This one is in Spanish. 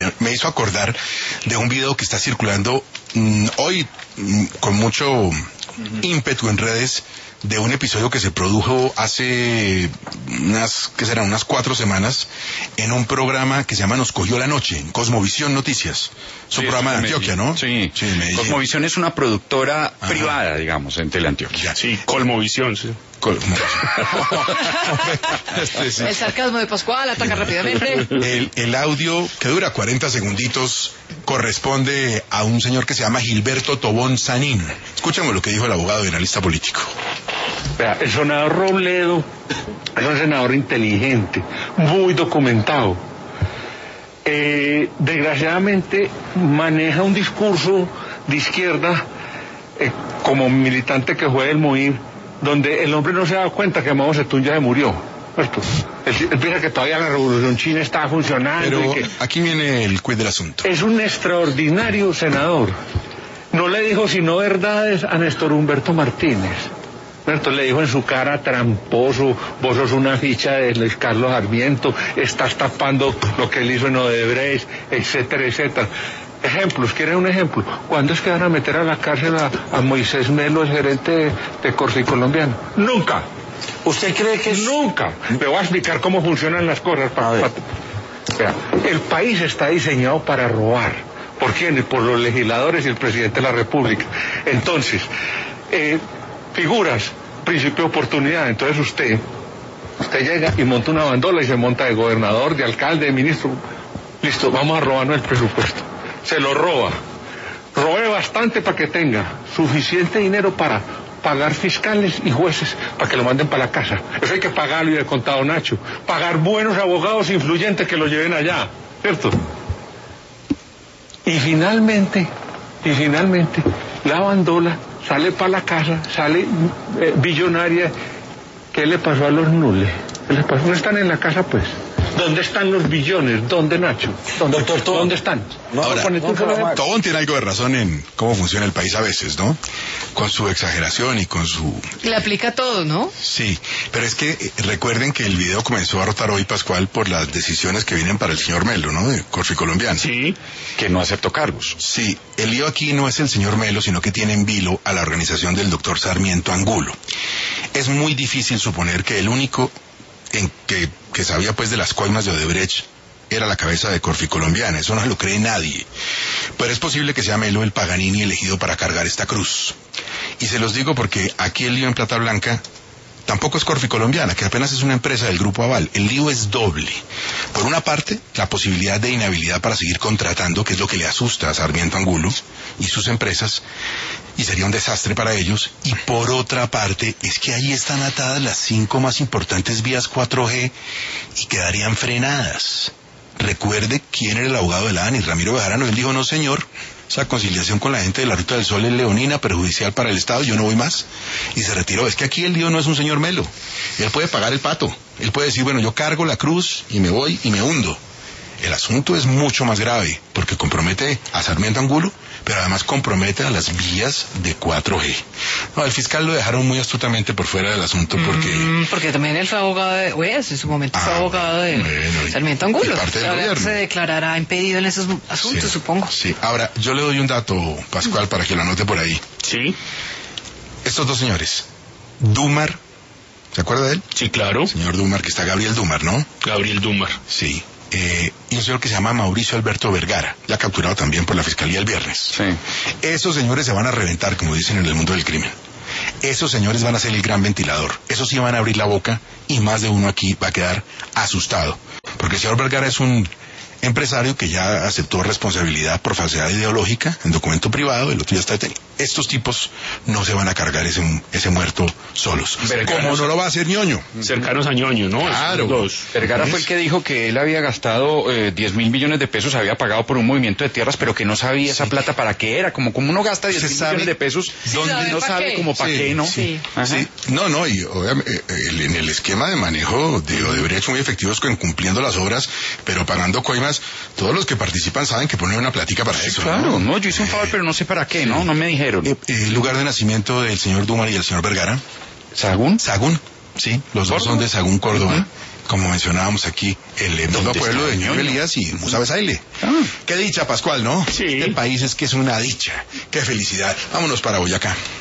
me hizo acordar de un video que está circulando hoy con mucho ímpetu en redes, de un episodio que se produjo hace unas 4 semanas en un programa que se llama Nos Cogió la Noche, en Cosmovisión Noticias. Es un programa de Antioquia, ¿no? Sí. Cosmovisión es una productora privada, digamos, en Teleantioquia. Sí, Colmovisión, sí. El sarcasmo de Pascual ataca rápidamente. El audio, que dura 40 segunditos, corresponde a un señor que se llama Gilberto Tobón Sanín. Escuchemos lo que dijo el abogado y analista político. Vea, el senador Robledo es un senador inteligente, muy documentado. Desgraciadamente maneja un discurso de izquierda, como militante que fue del MOIR, donde el hombre no se da cuenta que Mao Zedong ya se murió. Él piensa que todavía la revolución china está funcionando. Pero y que aquí viene el quid del asunto. es un extraordinario senador. No le dijo sino verdades a Néstor Humberto Martínez. Entonces le dijo en su cara: tramposo, vos sos una ficha de Luis Carlos Sarmiento, estás tapando lo que él hizo en Odebrecht, etcétera, etcétera. Ejemplos, ¿quieren un ejemplo? ¿Cuándo es que van a meter a la cárcel a Moisés Melo, el gerente de Corfi Colombiano? ¡Nunca! ¿Usted cree que ¡Nunca! Le voy a explicar cómo funcionan las cosas. Vea, el país está diseñado para robar. ¿Por quién? Por los legisladores y el presidente de la República. Entonces, figuras, principio de oportunidad. Entonces usted llega y monta una bandola y se monta de gobernador, de alcalde, de ministro. Listo, vamos a robarnos el presupuesto. Se lo roba. Robe bastante para que tenga suficiente dinero para pagar fiscales y jueces para que lo manden para la casa. Eso hay que pagarlo, y de contado Nacho. Pagar buenos abogados influyentes que lo lleven allá, ¿cierto? Y finalmente, la bandola sale para la casa, sale billonaria. ¿Qué le pasó a los nules? ¿Qué les pasó? No están en la casa, pues. ¿Dónde están los billones? ¿Dónde, Nacho? Doctor Tobón, ¿dónde están? Ahora, Tobón tiene algo de razón en cómo funciona el país a veces, ¿no? Con su exageración y con su... Le aplica todo, ¿no? Sí, pero es que recuerden que el video comenzó a rotar hoy, Pascual, por las decisiones que vienen para el señor Melo, ¿no? De Corfi Colombiano. Sí. Que no aceptó cargos. Sí, el lío aquí no es el señor Melo, sino que tiene en vilo a la organización del doctor Sarmiento Angulo. Es muy difícil suponer que el único que sabía pues de las coimas de Odebrecht era la cabeza de Corfi Colombiana. Eso no se lo cree nadie. Pero es posible que sea Melo el Paganini elegido para cargar esta cruz. Y se los digo porque aquí el lío en Plata Blanca tampoco es Corfi Colombiana, que apenas es una empresa del Grupo Aval. El lío es doble. Por una parte, la posibilidad de inhabilidad para seguir contratando, que es lo que le asusta a Sarmiento Angulo y sus empresas, y sería un desastre para ellos. Y por otra parte, es que ahí están atadas las 5 más importantes vías 4G y quedarían frenadas. Recuerde quién era el abogado de la ANI, Ramiro Bejarano. Él dijo: no señor, esa conciliación con la gente de la Ruta del Sol es leonina, perjudicial para el Estado, yo no voy más. Y se retiró. Es que aquí el lío no es un señor Melo. Él puede pagar el pato. Él puede decir: bueno, yo cargo la cruz y me voy y me hundo. El asunto es mucho más grave, porque compromete a Sarmiento Angulo, pero además compromete a las vías de 4G. No, al fiscal lo dejaron muy astutamente por fuera del asunto, porque también él fue abogado en su momento fue abogado de Sarmiento Angulo. Ahora se declarará impedido en esos asuntos, sí, supongo. Sí, ahora, yo le doy un dato, Pascual, para que lo anote por ahí. Sí. Estos dos señores, Dumar, ¿se acuerda de él? Sí, claro. Señor Dumar, que está Gabriel Dumar, ¿no? Gabriel Dumar. Sí. Y un señor que se llama Mauricio Alberto Vergara, ya capturado también por la Fiscalía el viernes. Sí. Esos señores se van a reventar, como dicen en el mundo del crimen. Esos señores van a ser el gran ventilador. Esos sí van a abrir la boca y más de uno aquí va a quedar asustado. Porque el señor Vergara es un empresario que ya aceptó responsabilidad por falsedad ideológica en documento privado, el otro ya está detenido. Estos tipos no se van a cargar ese muerto solos. ¿Cómo no lo va a hacer Ñoño? Cercanos a Ñoño, ¿no? Claro. Vergara fue el que dijo que él había gastado 10.000 millones de pesos, había pagado por un movimiento de tierras, pero que no sabía esa plata para qué era. Como uno gasta 10.000 millones de pesos, donde no sabe como para qué, ¿no? Sí. No, y obviamente en el esquema de manejo de Odebrecht muy efectivos cumpliendo las obras, pero pagando coimas. Todos los que participan saben que ponen una platica para eso. Claro, no, yo hice un favor, pero no sé para qué, ¿no? No me dijeron. El lugar de nacimiento del señor Dumar y el señor Vergara. ¿Sagún? Sagún, sí, los dos son de Sagún, Córdoba. como mencionábamos aquí, el mismo pueblo de Ñuñoa Elías y Musa Besaile. Qué dicha, Pascual, ¿no? Sí. Este país es que es una dicha. Qué felicidad. Vámonos para Boyacá.